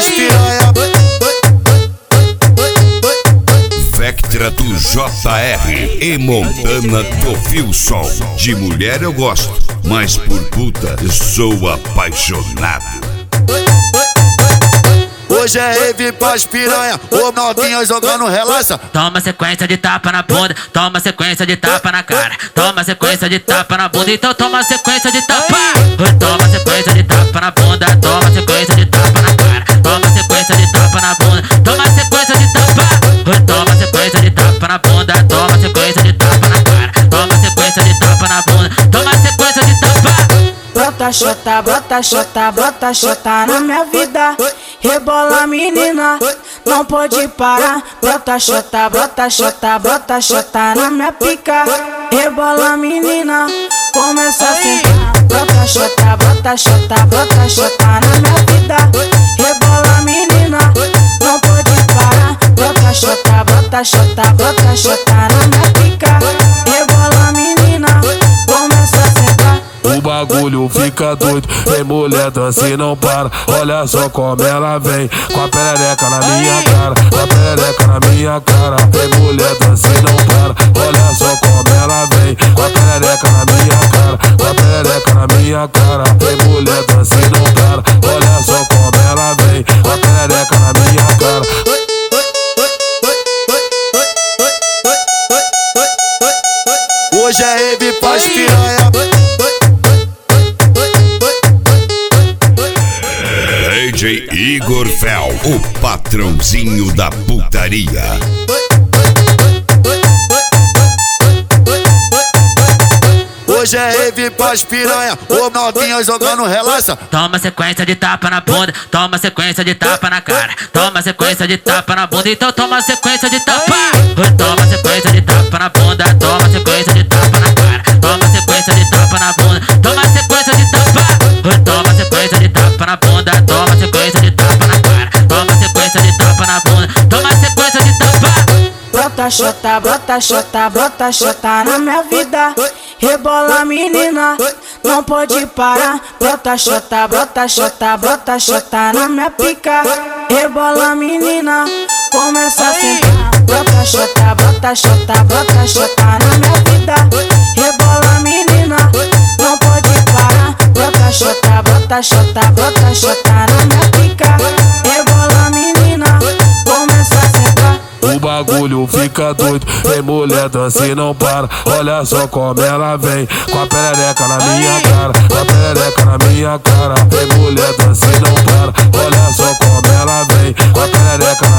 pras piranha. Vectra do JR e Montana do Wilson. De mulher eu gosto, mas por puta eu sou apaixonado. Hoje é rave pras piranha, ô novinha jogando relaxa. Toma sequência de tapa na bunda, toma sequência de tapa na cara. Toma sequência de tapa na bunda, então toma sequência de tapa. Toma sequência de tapa na bunda, toma sequência de tapa na cara. Toma sequência de tapa na bunda, toma sequência de tapa. Toma sequência de tapa na bunda, toma sequência de tapa na cara. Toma sequência de tapa na bunda, toma sequência de tapa. Brota xota, brota xota, brota xota na minha vida. Rebola menina, não pode parar. Brota xota, brota xota, brota xota na minha pica. Rebola menina, começa a sentar. Brota xota, brota xota, brota xota na minha vida. Rebola menina, não pode parar. Brota xota, brota xota, brota xota na minha pica. Rebola menina, começa a sentar. O bagulho fica doido, tem mulher dança e não para. Olha só como ela vem, com a perereca na minha cara. Com a perereca na minha cara. Tem mulher dança e não para. Olha só como ela vem, com a perereca na minha cara. Com a perereca na minha cara. Tem mulher dança e não para. Olha só como ela vem, com a perereca na minha cara. Hoje é rave pras piranha. DJ Igor Fel, o patrãozinho da putaria. Hoje é rave pras piranha, ô novinha jogando relaxa. Toma sequência de tapa na bunda, toma sequência de tapa na cara. Toma sequência de tapa na bunda, então toma sequência de tapa. Toma sequência de tapa na bunda, toma sequência de tapa na cara. Toma sequência de tapa na bunda, toma sequência de tapa. Toma sequência de tapa na bunda, toma sequência de tapa na cara. Toma sequência de tapa na bunda, toma sequência de tapa. Brota xota, brota xota, brota xota na minha vida. Rebola menina, não pode parar. Brota xota, brota xota, brota xota na minha pica. Rebola menina, começa a sentar. Brota xota, brota xota, brota xota na minha vida. Rebola menina, não pode parar. Brota xota, brota xota, brota xota na minha pica. Rebola menina, começa a sentar. O bagulho fica doido, tem mulher dança e não para. Olha só como ela vem, com a perereca na minha cara. Com a perereca na minha cara. Tem mulher dança e não para. Olha só como ela vem, com a perereca